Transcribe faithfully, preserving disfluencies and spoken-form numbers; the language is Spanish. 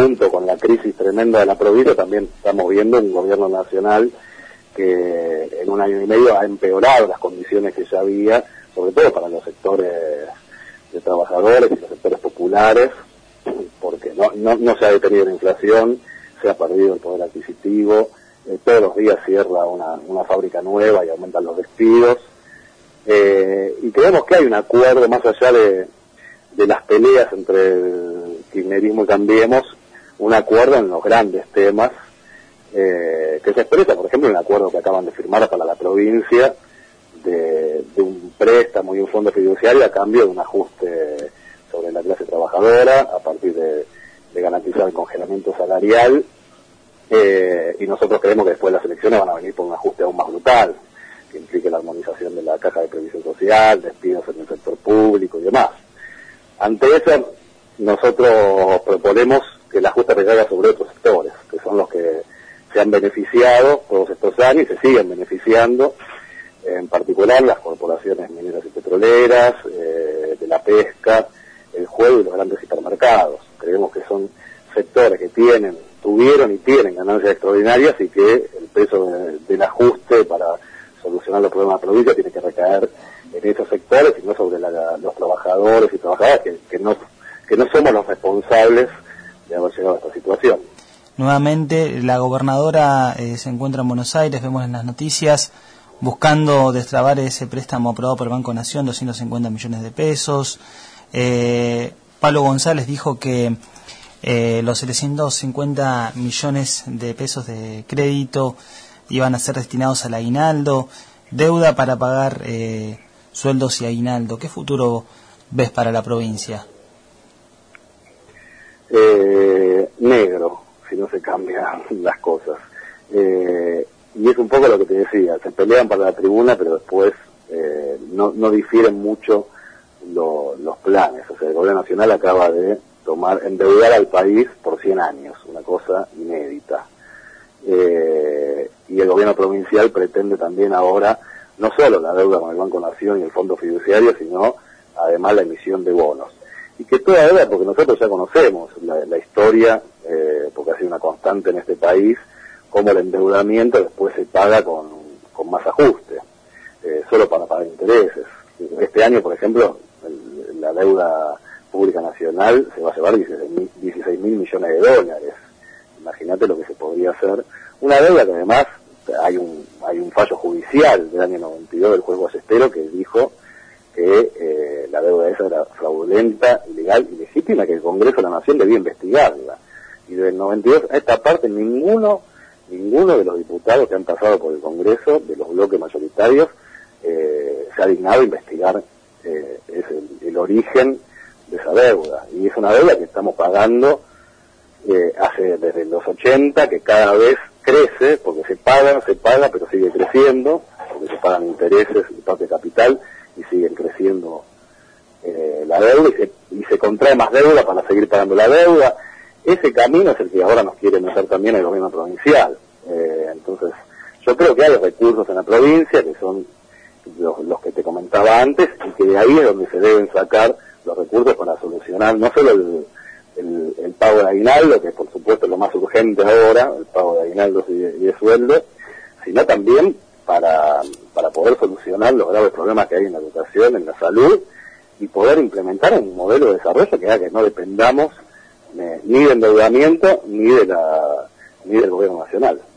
junto con la crisis tremenda de la provincia, también estamos viendo un gobierno nacional que en un año y medio ha empeorado las condiciones que ya había, sobre todo para los sectores de trabajadores y los sectores populares, porque no, no, no se ha detenido la inflación, se ha perdido el poder adquisitivo, eh, todos los días cierra una, una fábrica nueva y aumentan los despidos, eh, y creemos que hay un acuerdo más allá de, de las peleas entre el kirchnerismo y Cambiemos, un acuerdo en los grandes temas, eh, que se expresa, por ejemplo, en el acuerdo que acaban de firmar para la provincia, de, de un préstamo y un fondo fiduciario a cambio de un ajuste sobre la clase trabajadora, a partir de, de garantizar el congelamiento salarial, eh, y nosotros creemos que después de las elecciones van a venir por un ajuste aún más brutal, que implique la armonización de la caja de previsión social, despidos en el sector público y demás. Ante eso, nosotros proponemos que el ajuste recaiga sobre otros sectores, que son los que se han beneficiado todos estos años y se siguen beneficiando, en particular las corporaciones mineras y petroleras, eh, de la pesca, el juego y los grandes hipermercados. Creemos que son sectores que tienen, tuvieron y tienen ganancias extraordinarias y que el peso de, del ajuste para solucionar los problemas de la provincia tiene que recaer en esos sectores y no sobre la, los trabajadores y trabajadoras que, que, no, que no somos los responsables de haber llegado a esta situación. Nuevamente, la gobernadora eh, se encuentra en Buenos Aires, vemos en las noticias, buscando destrabar ese préstamo aprobado por el Banco Nación, doscientos cincuenta millones de pesos. Eh, Pablo González dijo que eh, los setecientos cincuenta millones de pesos de crédito iban a ser destinados al aguinaldo, deuda para pagar eh, sueldos y aguinaldo. ¿Qué futuro ves para la provincia? Eh, negro, si no se cambian las cosas. Eh, y es un poco lo que te decía, se pelean para la tribuna, pero después eh, no, no difieren mucho lo, los planes. O sea, el gobierno nacional acaba de tomar, endeudar al país por cien años, una cosa inédita. Eh, y el gobierno provincial pretende también ahora, no solo la deuda con el Banco Nación y el fondo fiduciario, sino además la emisión de bonos. Y que toda deuda, porque nosotros ya conocemos la, la historia, eh, porque ha sido una constante en este país, cómo el endeudamiento después se paga con, con más ajuste, eh, solo para pagar intereses. Este año, por ejemplo, el, la deuda pública nacional se va a llevar dieciséis mil millones de dólares. Imagínate lo que se podría hacer. Una deuda que además hay un hay un fallo judicial del año noventa y dos del juez Ballesteros que dijo que eh, la deuda esa era fraudulenta, ilegal, ilegítima, que el Congreso de la Nación debía investigarla. Y del noventa y dos a esta parte ninguno ninguno de los diputados que han pasado por el Congreso, de los bloques mayoritarios, eh, se ha dignado a investigar eh, es el, el origen de esa deuda. Y es una deuda que estamos pagando eh, hace desde los ochenta, que cada vez crece, porque se paga, se paga, pero sigue creciendo, porque se pagan intereses y parte de capital, y siguen creciendo eh, la deuda, y se, y se contrae más deuda para seguir pagando la deuda. Ese camino es el que ahora nos quiere meter también el gobierno provincial. Eh, entonces, yo creo que hay recursos en la provincia, que son los, los que te comentaba antes, y que de ahí es donde se deben sacar los recursos para solucionar no solo el, el, el pago de aguinaldo, que por supuesto es lo más urgente ahora, el pago de aguinaldos y de, y de sueldo, sino también para, para poder solucionar los graves problemas que hay en la educación, en la salud, y poder implementar un modelo de desarrollo que haga que no dependamos ni de endeudamiento ni de la ni del gobierno nacional.